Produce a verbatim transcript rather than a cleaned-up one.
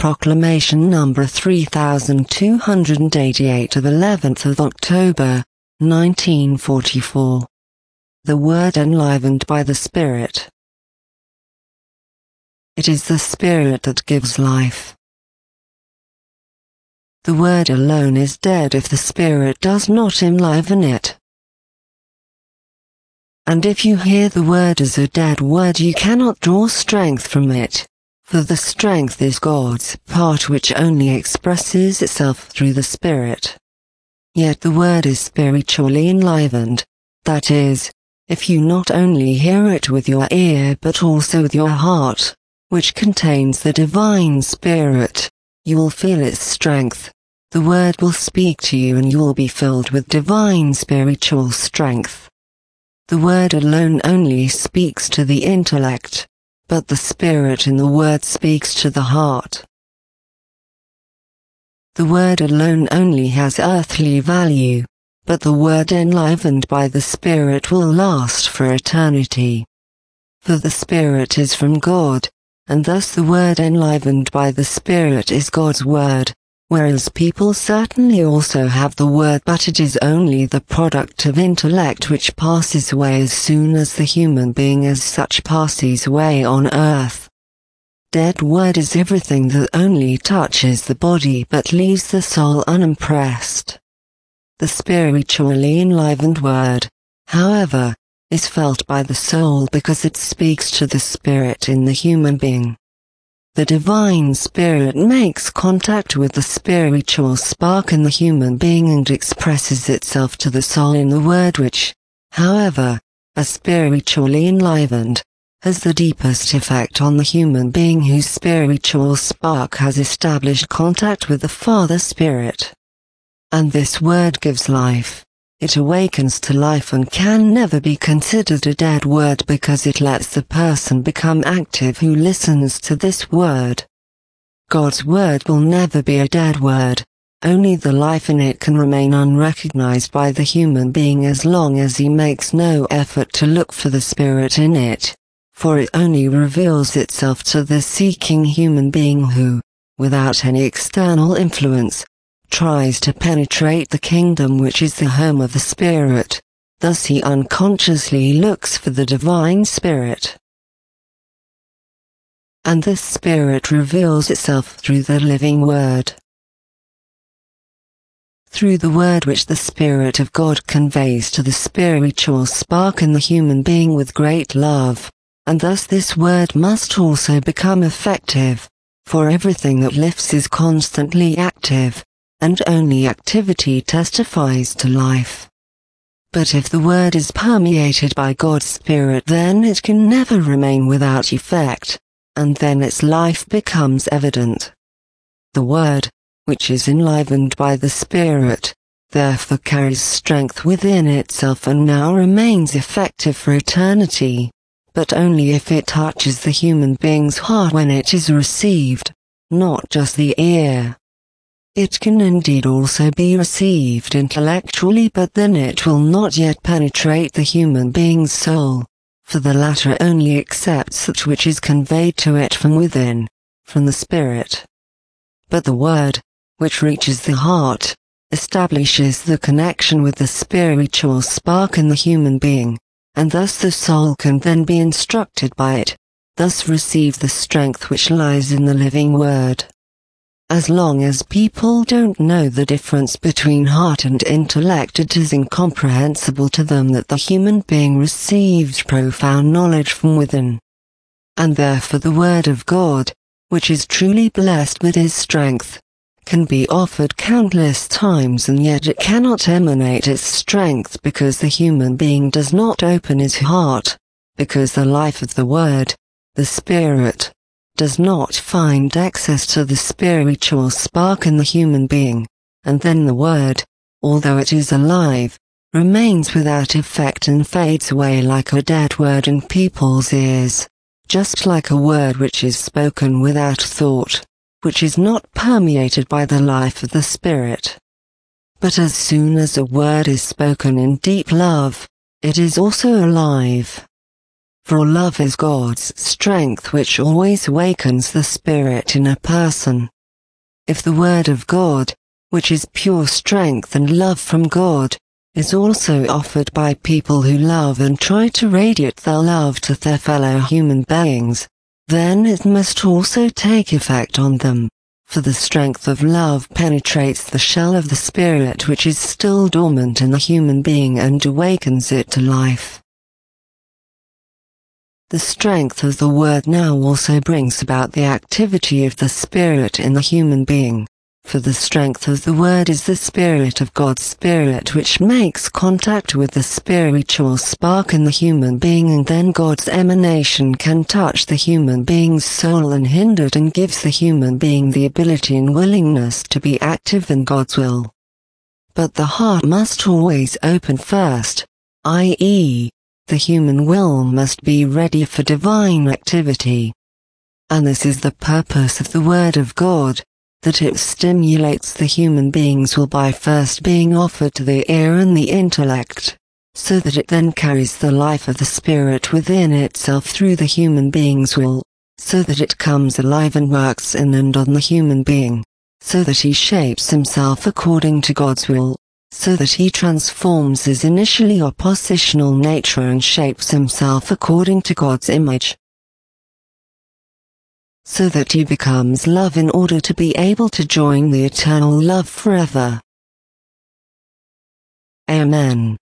Proclamation number three thousand two hundred eighty-eight of eleventh of October, nineteen forty-four. The Word enlivened by the Spirit. It is the Spirit that gives life. The Word alone is dead if the Spirit does not enliven it. And if you hear the Word as a dead word, you cannot draw strength from it, for the strength is God's part which only expresses itself through the Spirit. Yet the Word is spiritually enlivened, that is, if you not only hear it with your ear but also with your heart, which contains the Divine Spirit, you will feel its strength. The Word will speak to you and you will be filled with divine spiritual strength. The Word alone only speaks to the intellect, but the Spirit in the Word speaks to the heart. The Word alone only has earthly value, but the Word enlivened by the Spirit will last for eternity. For the Spirit is from God, and thus the Word enlivened by the Spirit is God's Word, whereas people certainly also have the Word, but it is only the product of intellect which passes away as soon as the human being as such passes away on earth. Dead Word is everything that only touches the body but leaves the soul unimpressed. The spiritually enlivened Word, however, is felt by the soul because it speaks to the spirit in the human being. The Divine Spirit makes contact with the spiritual spark in the human being and expresses itself to the soul in the Word which, however, as spiritually enlivened, has the deepest effect on the human being whose spiritual spark has established contact with the Father Spirit. And this Word gives life. It awakens to life and can never be considered a dead word because it lets the person become active who listens to this Word. God's Word will never be a dead word, only the life in it can remain unrecognized by the human being as long as he makes no effort to look for the Spirit in it, for it only reveals itself to the seeking human being who, without any external influence, tries to penetrate the kingdom which is the home of the Spirit. Thus he unconsciously looks for the Divine Spirit. And this Spirit reveals itself through the living Word. Through the Word which the Spirit of God conveys to the spiritual spark in the human being with great love, and thus this Word must also become effective, for everything that lifts is constantly active, and only activity testifies to life. But if the Word is permeated by God's Spirit, then it can never remain without effect, and then its life becomes evident. The Word, which is enlivened by the Spirit, therefore carries strength within itself and now remains effective for eternity, but only if it touches the human being's heart when it is received, not just the ear. It can indeed also be received intellectually, but then it will not yet penetrate the human being's soul, for the latter only accepts that which is conveyed to it from within, from the Spirit. But the Word, which reaches the heart, establishes the connection with the spiritual spark in the human being, and thus the soul can then be instructed by it, thus receive the strength which lies in the living Word. As long as people don't know the difference between heart and intellect, it is incomprehensible to them that the human being receives profound knowledge from within. And therefore the Word of God, which is truly blessed with His strength, can be offered countless times and yet it cannot emanate its strength because the human being does not open his heart, because the life of the Word, the Spirit, does not find access to the spiritual spark in the human being, and then the Word, although it is alive, remains without effect and fades away like a dead word in people's ears, just like a word which is spoken without thought, which is not permeated by the life of the Spirit. But as soon as a word is spoken in deep love, it is also alive. For love is God's strength which always awakens the Spirit in a person. If the Word of God, which is pure strength and love from God, is also offered by people who love and try to radiate their love to their fellow human beings, then it must also take effect on them, for the strength of love penetrates the shell of the spirit which is still dormant in the human being and awakens it to life. The strength of the Word now also brings about the activity of the Spirit in the human being, for the strength of the Word is the Spirit of God's Spirit which makes contact with the spiritual spark in the human being, and then God's emanation can touch the human being's soul unhindered and gives the human being the ability and willingness to be active in God's will. But the heart must always open first, that is, the human will must be ready for divine activity. And this is the purpose of the Word of God, that it stimulates the human being's will by first being offered to the ear and the intellect, so that it then carries the life of the Spirit within itself through the human being's will, so that it comes alive and works in and on the human being, so that he shapes himself according to God's will, so that he transforms his initially oppositional nature and shapes himself according to God's image, so that he becomes love in order to be able to join the eternal love forever. Amen.